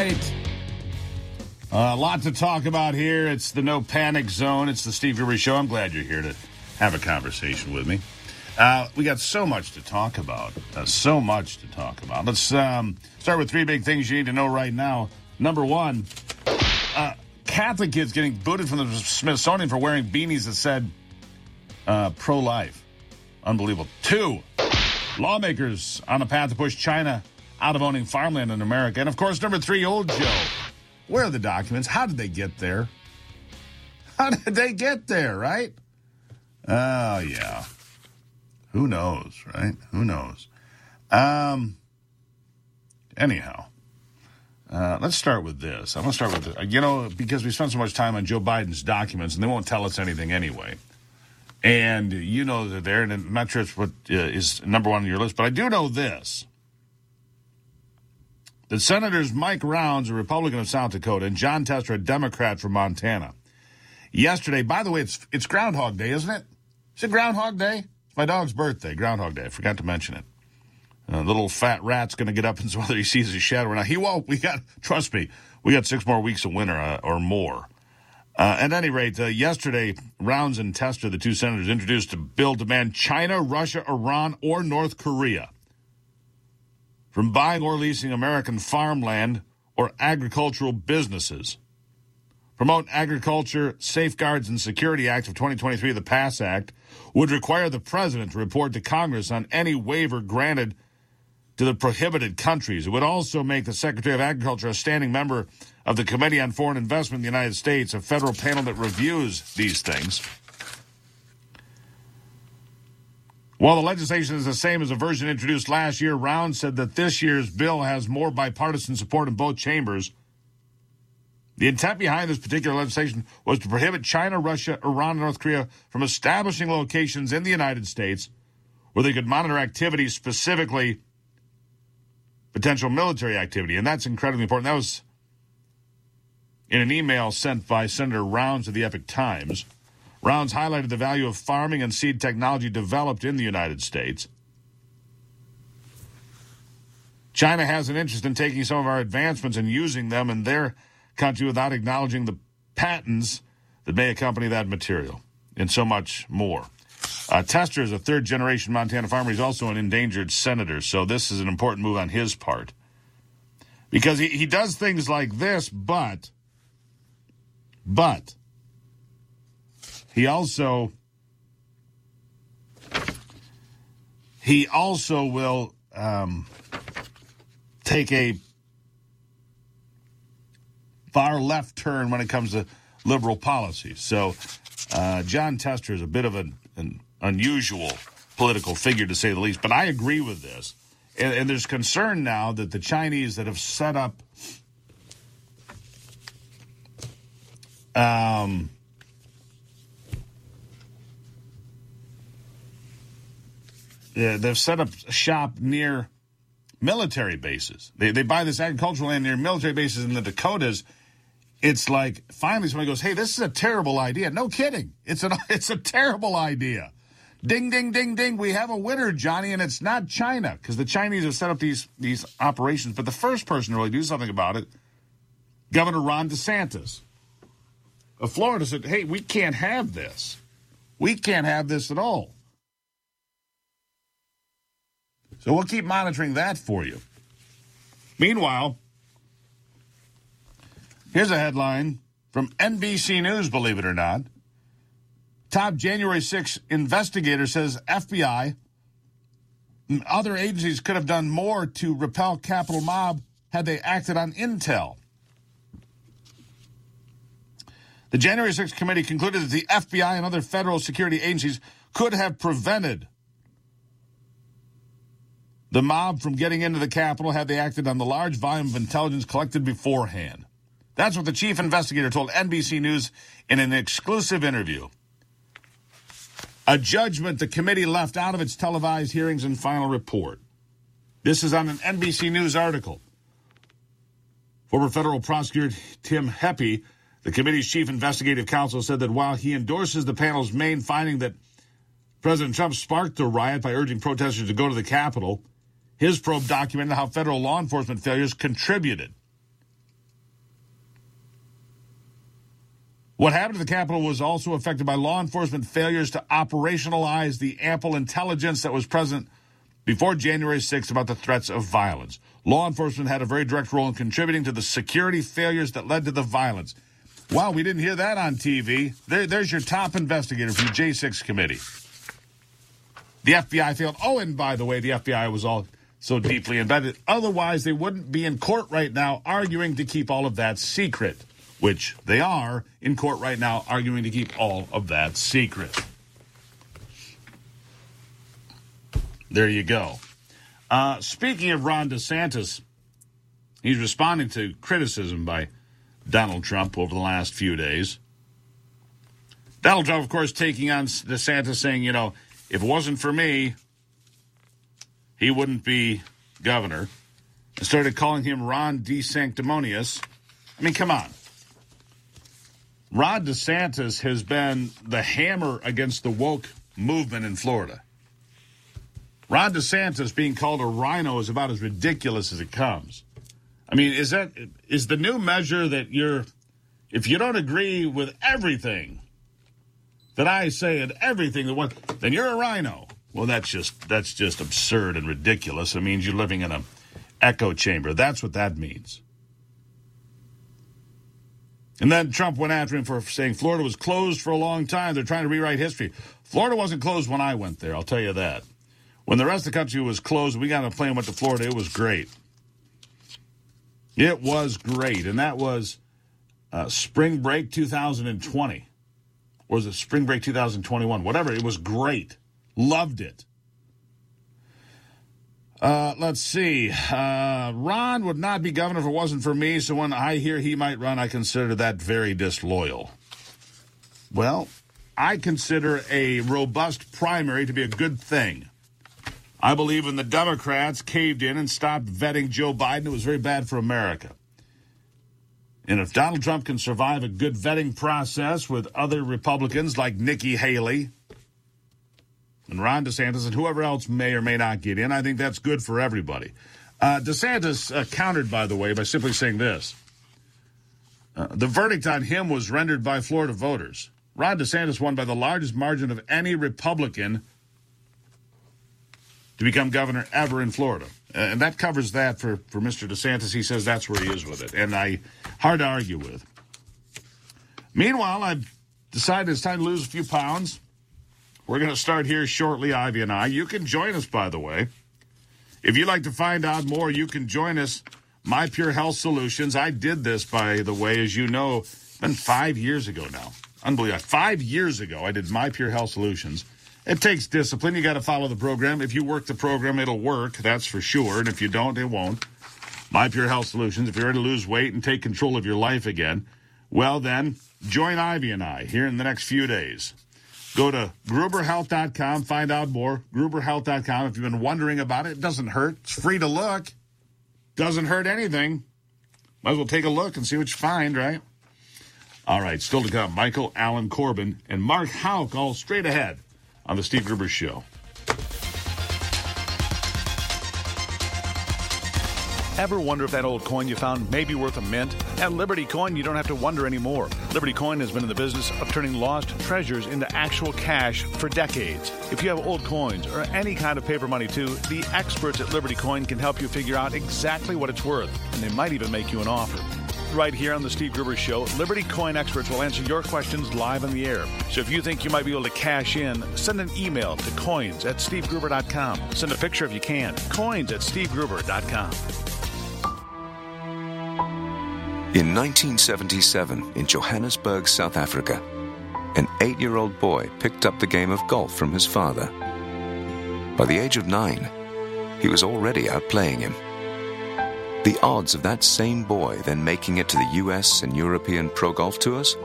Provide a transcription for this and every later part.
right. A lot to talk about here. It's the No Panic Zone. It's the Steve Gruber Show. I'm glad you're here to have a conversation with me. We got so much to talk about. Let's start with three big things you need to know right now. Number one, Catholic kids getting booted from the Smithsonian for wearing beanies that said pro-life. Unbelievable. Two, lawmakers on a path to push China out of owning farmland in America. And, of course, number three, old Joe. Where are the documents? How did they get there? Right? Oh, yeah. Who knows, right? Who knows? Anyhow, let's start with this. I'm going to start with this. Because we spent so much time on Joe Biden's documents, and they won't tell us anything anyway. And you know they're there, and I'm not sure it's what is number one on your list, but I do know this. That Senators Mike Rounds, a Republican of South Dakota, and Jon Tester, a Democrat from Montana, yesterday, by the way, it's Groundhog Day, isn't it? Is it Groundhog Day? It's my dog's birthday, Groundhog Day. I forgot to mention it. The little fat rat's going to get up and see whether he sees his shadow or not. He won't. Trust me, we got 6 more weeks of winter or more. At any rate, yesterday, Rounds and Tester, the two senators, introduced a bill to ban China, Russia, Iran, or North Korea from buying or leasing American farmland or agricultural businesses. Promote Agriculture Safeguards and Security Act of 2023, the PASS Act, would require the president to report to Congress on any waiver granted to the prohibited countries. It would also make the Secretary of Agriculture a standing member of the Committee on Foreign Investment in the United States, a federal panel that reviews these things. While the legislation is the same as the version introduced last year, Rounds said that this year's bill has more bipartisan support in both chambers. The intent behind this particular legislation was to prohibit China, Russia, Iran, and North Korea from establishing locations in the United States where they could monitor activities, specifically potential military activity. And that's incredibly important. That was in an email sent by Senator Rounds to the Epoch Times. Rounds highlighted the value of farming and seed technology developed in the United States. China has an interest in taking some of our advancements and using them in their country without acknowledging the patents that may accompany that material, and so much more. Tester is a third-generation Montana farmer. He's also an endangered senator, so this is an important move on his part. Because he does things like this, but he also will take a far left turn when it comes to liberal policies. So Jon Tester is a bit of an unusual political figure, to say the least. But I agree with this. And there's concern now that the Chinese that have set up they've set up shop near military bases. They buy this agricultural land near military bases in the Dakotas. It's like finally somebody goes, "Hey, this is a terrible idea." No kidding. It's a terrible idea. Ding, ding, ding, ding. We have a winner, Johnny, and it's not China, because the Chinese have set up these operations. But the first person to really do something about it, Governor Ron DeSantis of Florida, said, "Hey, we can't have this. We can't have this at all." So we'll keep monitoring that for you. Meanwhile, here's a headline from NBC News, believe it or not. Top January 6th investigator says FBI and other agencies could have done more to repel Capitol mob had they acted on intel. The January 6th committee concluded that the FBI and other federal security agencies could have prevented the mob from getting into the Capitol had they acted on the large volume of intelligence collected beforehand. That's what the chief investigator told NBC News in an exclusive interview. A judgment the committee left out of its televised hearings and final report. This is on an NBC News article. Former federal prosecutor Tim Heppe, the committee's chief investigative counsel, said that while he endorses the panel's main finding that President Trump sparked the riot by urging protesters to go to the Capitol, his probe documented how federal law enforcement failures contributed. What happened to the Capitol was also affected by law enforcement failures to operationalize the ample intelligence that was present before January 6th about the threats of violence. Law enforcement had a very direct role in contributing to the security failures that led to the violence. Wow, we didn't hear that on TV. There's your top investigator from the J6 committee. The FBI failed. Oh, and by the way, the FBI was all so deeply embedded. Otherwise, they wouldn't be in court right now arguing to keep all of that secret, which they are in court right now arguing to keep all of that secret. There you go. Speaking of Ron DeSantis, he's responding to criticism by Donald Trump over the last few days. Donald Trump, of course, taking on DeSantis, saying, if it wasn't for me, he wouldn't be governor. And started calling him Ron DeSanctimonious. I mean, come on. Ron DeSantis has been the hammer against the woke movement in Florida. Ron DeSantis being called a rhino is about as ridiculous as it comes. I mean, is the new measure that if you don't agree with everything that I say and everything then you're a rhino? Well, that's just absurd and ridiculous. It means you're living in an echo chamber. That's what that means. And then Trump went after him for saying Florida was closed for a long time. They're trying to rewrite history. Florida wasn't closed when I went there, I'll tell you that. When the rest of the country was closed, we got on a plane and went to Florida. It was great. It was great. And that was spring break 2020. Or was it spring break 2021? Whatever. It was great. Loved it. Let's see. Ron would not be governor if it wasn't for me, so when I hear he might run, I consider that very disloyal. Well, I consider a robust primary to be a good thing. I believe when the Democrats caved in and stopped vetting Joe Biden, it was very bad for America. And if Donald Trump can survive a good vetting process with other Republicans like Nikki Haley and Ron DeSantis and whoever else may or may not get in, I think that's good for everybody. DeSantis countered, by the way, by simply saying this. The verdict on him was rendered by Florida voters. Ron DeSantis won by the largest margin of any Republican to become governor ever in Florida. And that covers that for Mr. DeSantis. He says that's where he is with it. And hard to argue with. Meanwhile, I've decided it's time to lose a few pounds. We're going to start here shortly, Ivy and I. You can join us, by the way. If you'd like to find out more, you can join us. My Pure Health Solutions. I did this, by the way, as you know, it's been 5 years ago now. Unbelievable. 5 years ago, I did My Pure Health Solutions. It takes discipline. You got to follow the program. If you work the program, it'll work. That's for sure. And if you don't, it won't. My Pure Health Solutions. If you're ready to lose weight and take control of your life again, well then, join Ivy and I here in the next few days. Go to GruberHealth.com. Find out more. GruberHealth.com. If you've been wondering about it, it doesn't hurt. It's free to look. Doesn't hurt anything. Might as well take a look and see what you find, right? All right, still to come. Michael Allen Corbin and Mark Houck all straight ahead on the Steve Gruber Show. Ever wonder if that old coin you found may be worth a mint? At Liberty Coin, you don't have to wonder anymore. Liberty Coin has been in the business of turning lost treasures into actual cash for decades. If you have old coins or any kind of paper money too, the experts at Liberty Coin can help you figure out exactly what it's worth, and they might even make you an offer. Right here on the Steve Gruber Show, Liberty Coin experts will answer your questions live on the air. So if you think you might be able to cash in, send an email to coins@stevegruber.com. Send a picture if you can. coins@stevegruber.com. In 1977, in Johannesburg, South Africa, an 8-year-old boy picked up the game of golf from his father. By the age of 9, he was already outplaying him. The odds of that same boy then making it to the US and European Pro Golf Tours?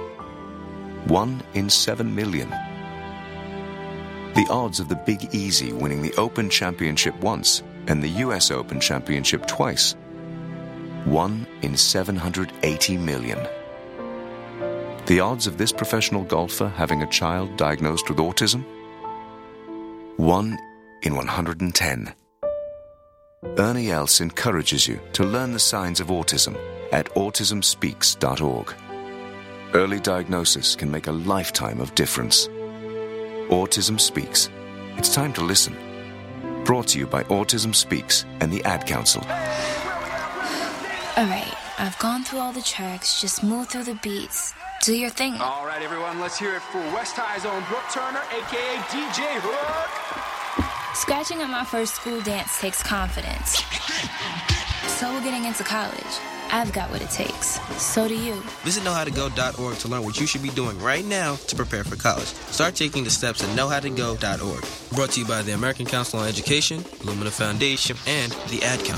1 in 7 million. The odds of the Big Easy winning the Open Championship once and the US Open Championship twice? 1 in 780 million. The odds of this professional golfer having a child diagnosed with autism? 1 in 110. Ernie Els encourages you to learn the signs of autism at autismspeaks.org. Early diagnosis can make a lifetime of difference. Autism Speaks. It's time to listen. Brought to you by Autism Speaks and the Ad Council. All right, I've gone through all the tracks. Just move through the beats. Do your thing. All right, everyone, let's hear it for West High's own Brooke Turner, a.k.a. DJ Hook. Scratching at my first school dance takes confidence. So we're getting into college. I've got what it takes. So do you. Visit knowhowtogo.org to learn what you should be doing right now to prepare for college. Start taking the steps at knowhowtogo.org. Brought to you by the American Council on Education, Lumina Foundation, and the Ad Council.